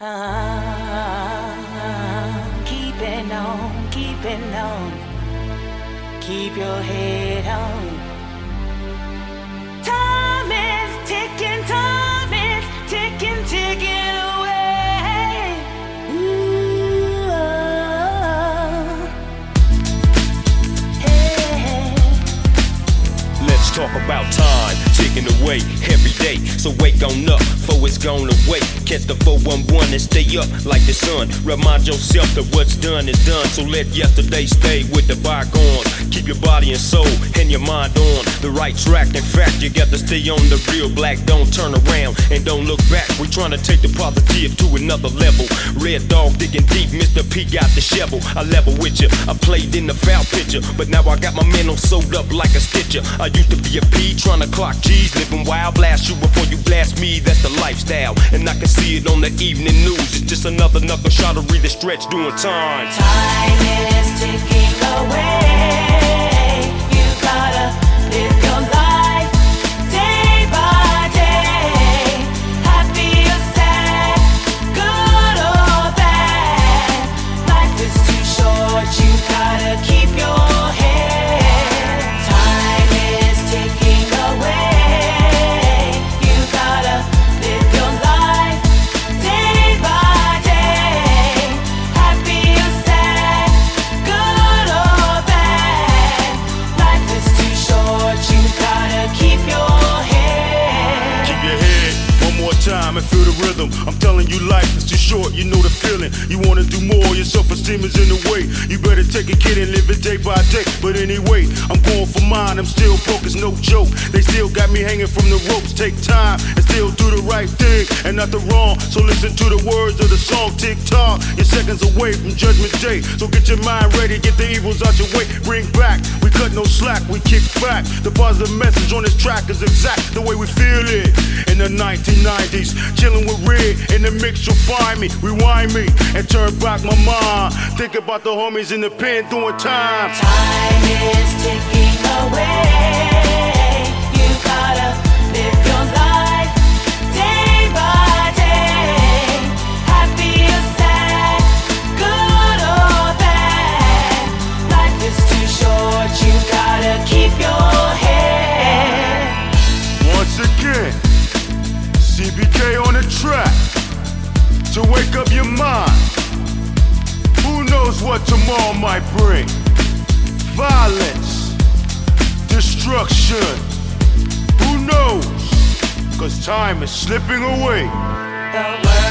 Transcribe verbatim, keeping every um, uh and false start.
Ah, keeping on, keeping on. Keep your head on. Time is ticking, time is ticking, ticking away. Ooh, oh. Hey. Let's talk about time ticking away every day. So wake on up, for it's gone away. Catch the four one one and stay up like the sun. Remind yourself that what's done is done. So let yesterday stay with the bygones. Keep your body and soul and your mind on the right track. In fact, you got to stay on the real black. Don't turn around and don't look back. We trying to take the positive to another level. Red dog digging deep, Mister P got the shovel. I level with you, I played in the foul picture, but now I got my mental sewed up like a stitcher. I used to be a P trying to clock G's, living wild. Blast you before you blast me, that's the lifestyle. And I can see it on the evening news. It's just another knuckle shot to read the stretch doing time. Time is ticking away. You gotta live your life day by day. Happy or sad, good or bad. Life is too short, you gotta keep your head. Time is ticking away. You gotta live your life day by day. Happy or sad, good or bad. Life is too short, you gotta keep your head. Keep your head one more time and feel the rhythm. I'm telling you, life is too short, you know the feeling. You wanna do more, your self-esteem is in the way. You better take a kid and live it day by day. But anyway, I'm going for mine, I'm still broke, it's no joke. They still got me hanging from the ropes. Take time and still do the right thing and not the wrong. So listen to the words of the song, tick tock. You're seconds away from judgment day. So get your mind ready, get the evils out your way. Bring back, we cut no slack, we kick back. The positive message on this track is exact the way we feel it. In the nineteen nineties, chilling with Red, in the mix you'll find me. Rewind me and turn back my mind. Think about the homies in the pen doing time. Time is ticking away. You gotta live your life day by day. Happy or sad, good or bad. Life is too short, you gotta keep your head. Once again, C B K on the track to wake up your mind. Who knows what tomorrow might bring? Violence, destruction. Who knows? Cause time is slipping away. The world